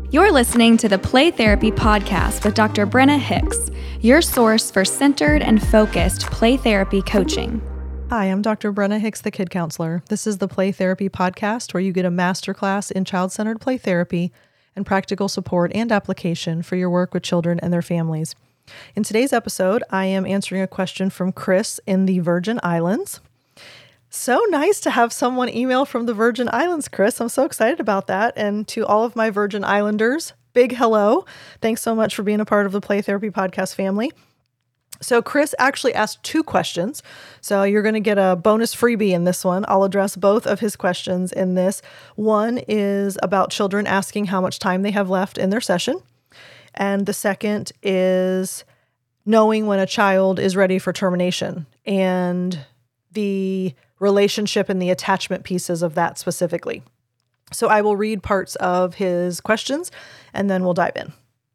You're listening to the Play Therapy Podcast with Dr. Brenna Hicks, your source for centered and focused play therapy coaching. Hi, I'm Dr. Brenna Hicks, the Kid Counselor. This is the Play Therapy Podcast, where you get a masterclass in child-centered play therapy and practical support and application for your work with children and their families. In today's episode, I am answering a question from Chris in the Virgin Islands. So nice to have someone email from the Virgin Islands, Chris. I'm so excited about that. And to all of my Virgin Islanders, big hello. Thanks so much for being a part of the Play Therapy Podcast family. So Chris actually asked two questions. So you're going to get a bonus freebie in this one. I'll address both of his questions in this. One is about children asking how much time they have left in their session. And the second is knowing when a child is ready for termination and the relationship and the attachment pieces of that specifically. So I will read parts of his questions and then we'll dive in.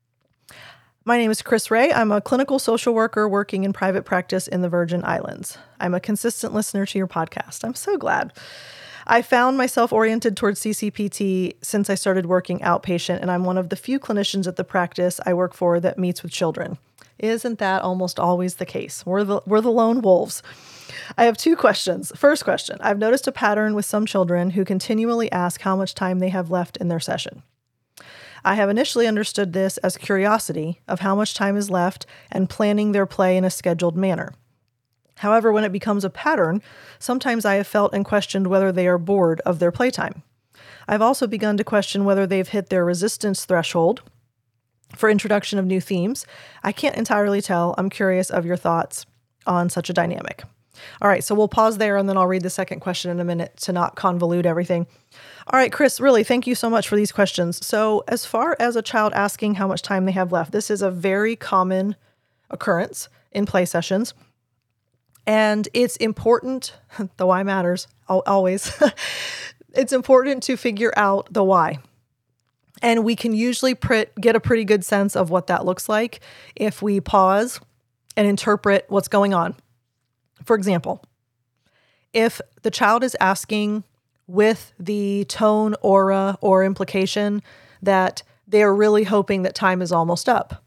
My name is Chris Ray. I'm a clinical social worker working in private practice in the Virgin Islands. I'm a consistent listener to your podcast. I'm so glad. I found myself oriented towards CCPT since I started working outpatient, and I'm one of the few clinicians at the practice I work for that meets with children. Isn't that almost always the case? We're the lone wolves. I have two questions. First question, I've noticed a pattern with some children who continually ask how much time they have left in their session. I have initially understood this as curiosity of how much time is left and planning their play in a scheduled manner. However, when it becomes a pattern, sometimes I have felt and questioned whether they are bored of their playtime. I've also begun to question whether they've hit their resistance threshold for introduction of new themes. I can't entirely tell. I'm curious of your thoughts on such a dynamic. All right, so we'll pause there and then I'll read the second question in a minute to not convolute everything. All right, Chris, really, thank you so much for these questions. So as far as a child asking how much time they have left, this is a very common occurrence in play sessions. And it's important, the why matters, always. It's important to figure out the why. And we can usually get a pretty good sense of what that looks like if we pause and interpret what's going on. For example, if the child is asking with the tone, aura, or implication that they're really hoping that time is almost up,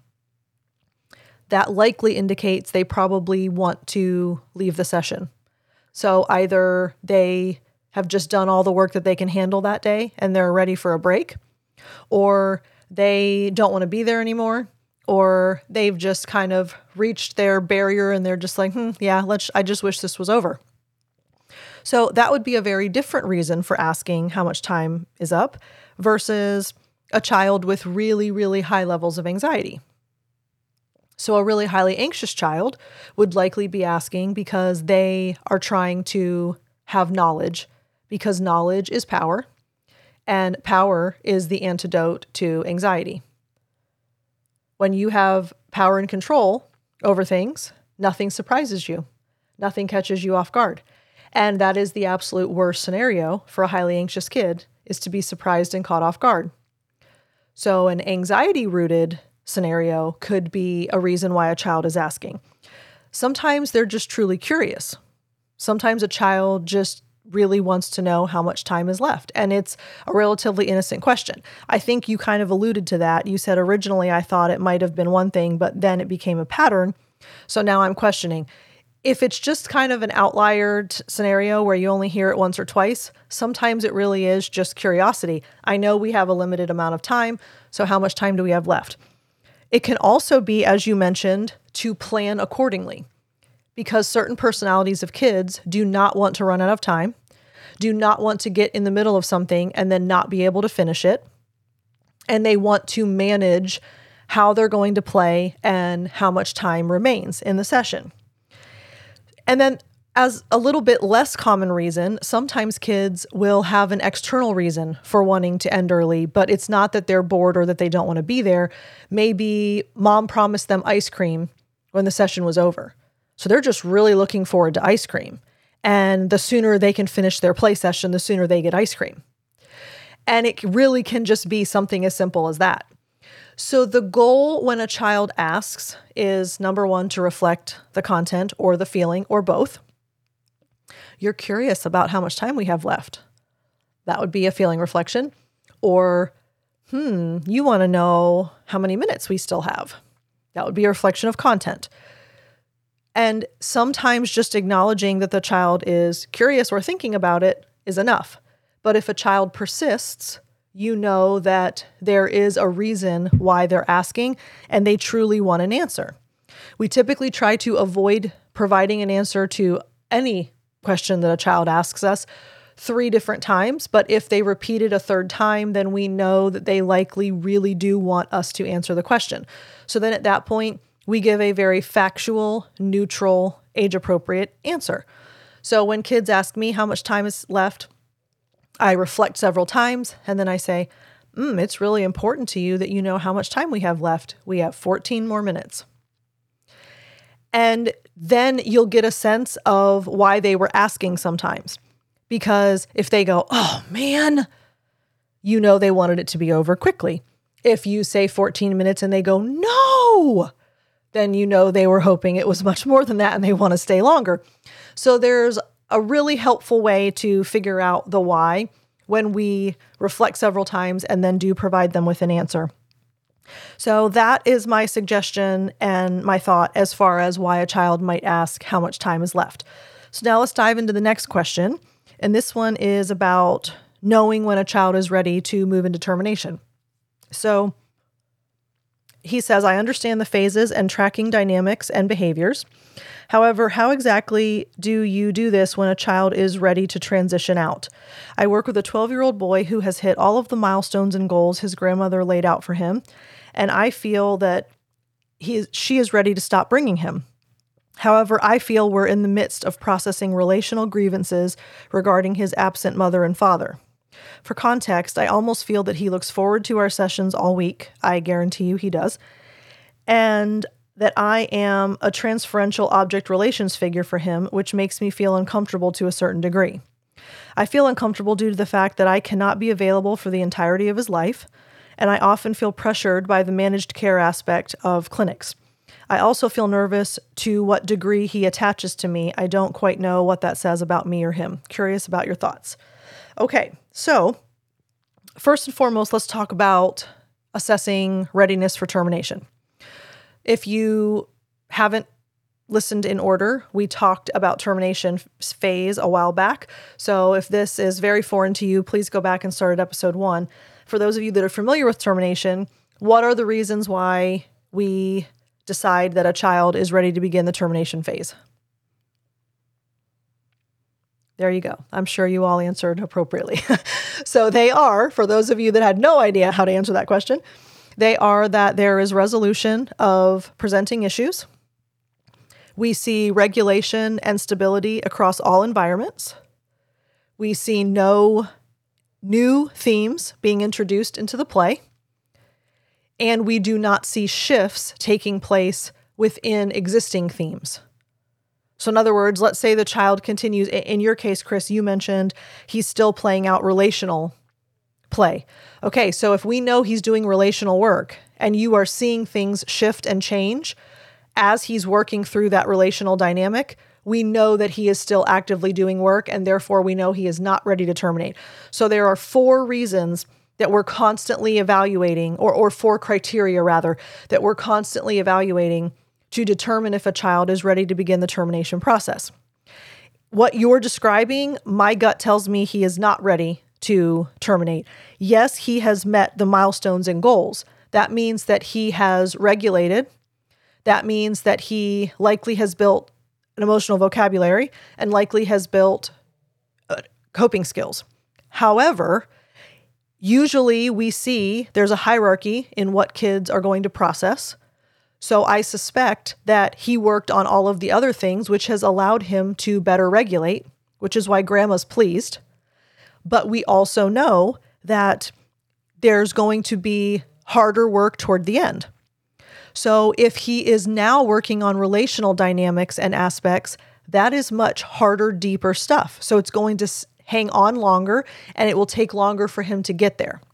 that likely indicates they probably want to leave the session. So either they have just done all the work that they can handle that day and they're ready for a break, or they don't want to be there anymore, or they've just kind of reached their barrier and they're just like, I just wish this was over. So that would be a very different reason for asking how much time is up versus a child with really, really high levels of anxiety. So a really highly anxious child would likely be asking because they are trying to have knowledge, because knowledge is power, and power is the antidote to anxiety. When you have power and control over things, nothing surprises you. Nothing catches you off guard. And that is the absolute worst scenario for a highly anxious kid, is to be surprised and caught off guard. So an anxiety-rooted scenario could be a reason why a child is asking. Sometimes they're just truly curious. Sometimes a child just really wants to know how much time is left. And it's a relatively innocent question. I think you kind of alluded to that. You said originally I thought it might have been one thing, but then it became a pattern. So now I'm questioning. If it's just kind of an outlier scenario where you only hear it once or twice, sometimes it really is just curiosity. I know we have a limited amount of time, so how much time do we have left? It can also be, as you mentioned, to plan accordingly, because certain personalities of kids do not want to run out of time, do not want to get in the middle of something and then not be able to finish it. And they want to manage how they're going to play and how much time remains in the session. And then as a little bit less common reason, sometimes kids will have an external reason for wanting to end early, but it's not that they're bored or that they don't want to be there. Maybe mom promised them ice cream when the session was over. So they're just really looking forward to ice cream. And the sooner they can finish their play session, the sooner they get ice cream. And it really can just be something as simple as that. So the goal when a child asks is, number one, to reflect the content or the feeling or both. You're curious about how much time we have left. That would be a feeling reflection. Or, you want to know how many minutes we still have. That would be a reflection of content. And sometimes just acknowledging that the child is curious or thinking about it is enough. But if a child persists, you know that there is a reason why they're asking and they truly want an answer. We typically try to avoid providing an answer to any question that a child asks us 3 different times, but if they repeat it a 3rd time, then we know that they likely really do want us to answer the question. So then at that point, we give a very factual, neutral, age-appropriate answer. So when kids ask me how much time is left, I reflect several times, and then I say, it's really important to you that you know how much time we have left. We have 14 more minutes. And then you'll get a sense of why they were asking sometimes. Because if they go, oh man, you know they wanted it to be over quickly. If you say 14 minutes and they go, no, then you know they were hoping it was much more than that and they want to stay longer. So there's a really helpful way to figure out the why when we reflect several times and then do provide them with an answer. So that is my suggestion and my thought as far as why a child might ask how much time is left. So now let's dive into the next question. And this one is about knowing when a child is ready to move into termination. So he says, I understand the phases and tracking dynamics and behaviors. However, how exactly do you do this when a child is ready to transition out? I work with a 12-year-old boy who has hit all of the milestones and goals his grandmother laid out for him, and I feel that she is ready to stop bringing him. However, I feel we're in the midst of processing relational grievances regarding his absent mother and father. For context, I almost feel that he looks forward to our sessions all week. I guarantee you he does. And that I am a transferential object relations figure for him, which makes me feel uncomfortable to a certain degree. I feel uncomfortable due to the fact that I cannot be available for the entirety of his life, and I often feel pressured by the managed care aspect of clinics. I also feel nervous to what degree he attaches to me. I don't quite know what that says about me or him. Curious about your thoughts. Okay, so first and foremost, let's talk about assessing readiness for termination. If you haven't listened in order, we talked about termination phase a while back. So if this is very foreign to you, please go back and start at episode 1. For those of you that are familiar with termination, what are the reasons why we decide that a child is ready to begin the termination phase? There you go. I'm sure you all answered appropriately. So they are, for those of you that had no idea how to answer that question, they are that there is resolution of presenting issues. We see regulation and stability across all environments. We see no new themes being introduced into the play. And we do not see shifts taking place within existing themes. So in other words, let's say the child continues, in your case, Chris, you mentioned he's still playing out relational play. Okay, so if we know he's doing relational work and you are seeing things shift and change as he's working through that relational dynamic, we know that he is still actively doing work and therefore we know he is not ready to terminate. So there are 4 reasons that we're constantly evaluating, or 4 criteria rather, that we're constantly evaluating to determine if a child is ready to begin the termination process. What you're describing, my gut tells me he is not ready to terminate. Yes, he has met the milestones and goals. That means that he has regulated. That means that he likely has built an emotional vocabulary and likely has built coping skills. However, usually we see there's a hierarchy in what kids are going to process. So I suspect that he worked on all of the other things, which has allowed him to better regulate, which is why grandma's pleased. But we also know that there's going to be harder work toward the end. So if he is now working on relational dynamics and aspects, that is much harder, deeper stuff. So it's going to hang on longer and it will take longer for him to get there.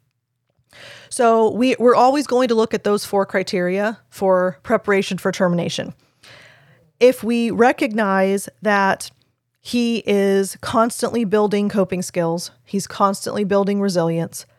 So we're always going to look at those 4 criteria for preparation for termination. If we recognize that he is constantly building coping skills, he's constantly building resilience,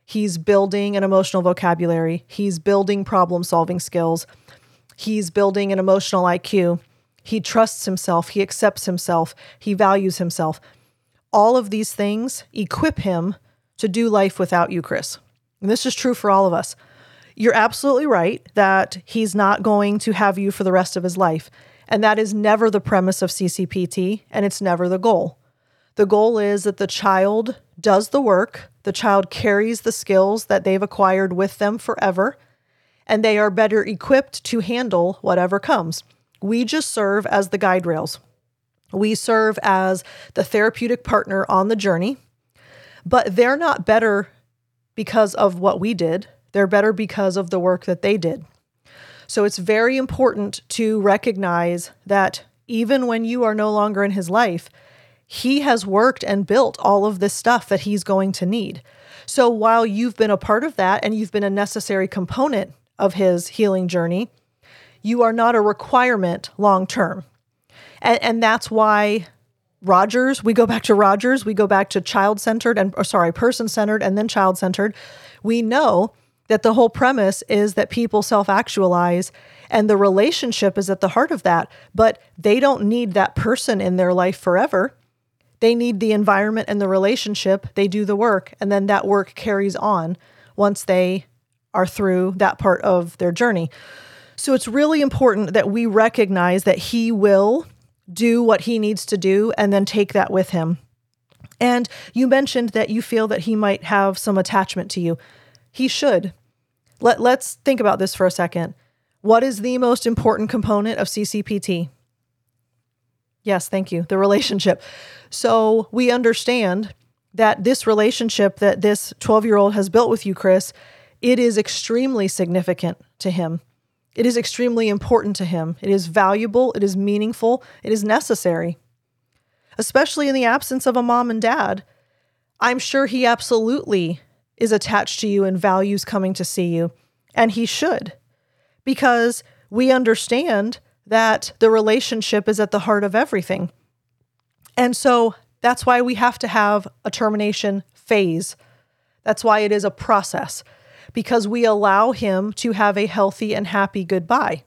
He's building an emotional vocabulary. He's building problem-solving skills. He's building an emotional IQ. He trusts himself. He accepts himself. He values himself. All of these things equip him to do life without you, Chris. And this is true for all of us. You're absolutely right that he's not going to have you for the rest of his life. And that is never the premise of CCPT, and it's never the goal. The goal is that the child does the work, the child carries the skills that they've acquired with them forever, and they are better equipped to handle whatever comes. We just serve as the guide rails. We serve as the therapeutic partner on the journey, but they're not better because of what we did. They're better because of the work that they did. So it's very important to recognize that even when you are no longer in his life, he has worked and built all of this stuff that he's going to need. So while you've been a part of that and you've been a necessary component of his healing journey, you are not a requirement long-term. And that's why Rogers, we go back to Rogers, we go back to person-centered and then child-centered. We know that the whole premise is that people self-actualize and the relationship is at the heart of that, but they don't need that person in their life forever. They need the environment and the relationship. They do the work, and then that work carries on once they are through that part of their journey. So it's really important that we recognize that he will do what he needs to do and then take that with him. And you mentioned that you feel that he might have some attachment to you. He should. Let's think about this for a second. What is the most important component of CCPT? Yes, thank you. The relationship. So we understand that this relationship that this 12-year-old has built with you, Chris, it is extremely significant to him. It is extremely important to him. It is valuable. It is meaningful. It is necessary. Especially in the absence of a mom and dad. I'm sure he absolutely is attached to you and values coming to see you. And he should. Because we understand that the relationship is at the heart of everything. And so that's why we have to have a termination phase. That's why it is a process. Because we allow him to have a healthy and happy goodbye.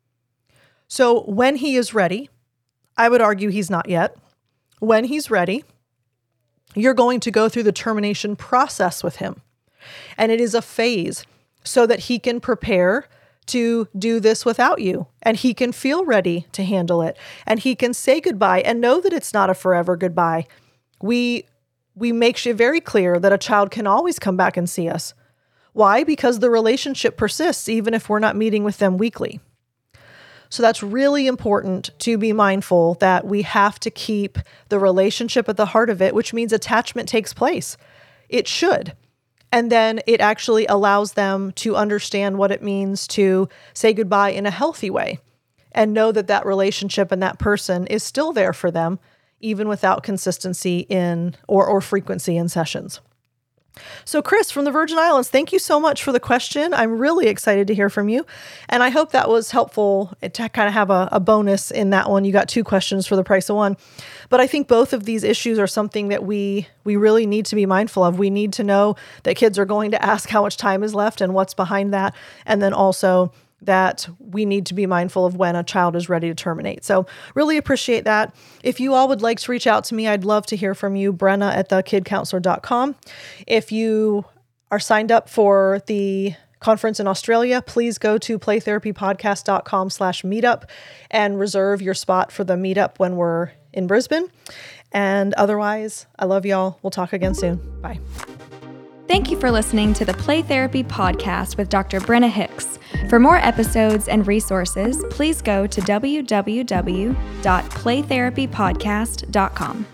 So when he is ready, I would argue he's not yet. When he's ready, you're going to go through the termination process with him. And it is a phase so that he can prepare to do this without you. And he can feel ready to handle it. And he can say goodbye and know that it's not a forever goodbye. We make it very clear that a child can always come back and see us. Why? Because the relationship persists even if we're not meeting with them weekly. So that's really important to be mindful that we have to keep the relationship at the heart of it, which means attachment takes place. It should. And then it actually allows them to understand what it means to say goodbye in a healthy way and know that that relationship and that person is still there for them, even without consistency in or frequency in sessions. So Chris from the Virgin Islands, thank you so much for the question. I'm really excited to hear from you. And I hope that was helpful to kind of have a bonus in that one. You got 2 questions for the price of 1. But I think both of these issues are something that we really need to be mindful of. We need to know that kids are going to ask how much time is left and what's behind that. And then also that we need to be mindful of when a child is ready to terminate. So really appreciate that. If you all would like to reach out to me, I'd love to hear from you, Brenna@thekidcounselor.com. If you are signed up for the conference in Australia, please go to playtherapypodcast.com/meetup and reserve your spot for the meetup when we're in Brisbane. And otherwise, I love y'all. We'll talk again soon. Bye. Thank you for listening to the Play Therapy Podcast with Dr. Brenna Hicks. For more episodes and resources, please go to www.playtherapypodcast.com.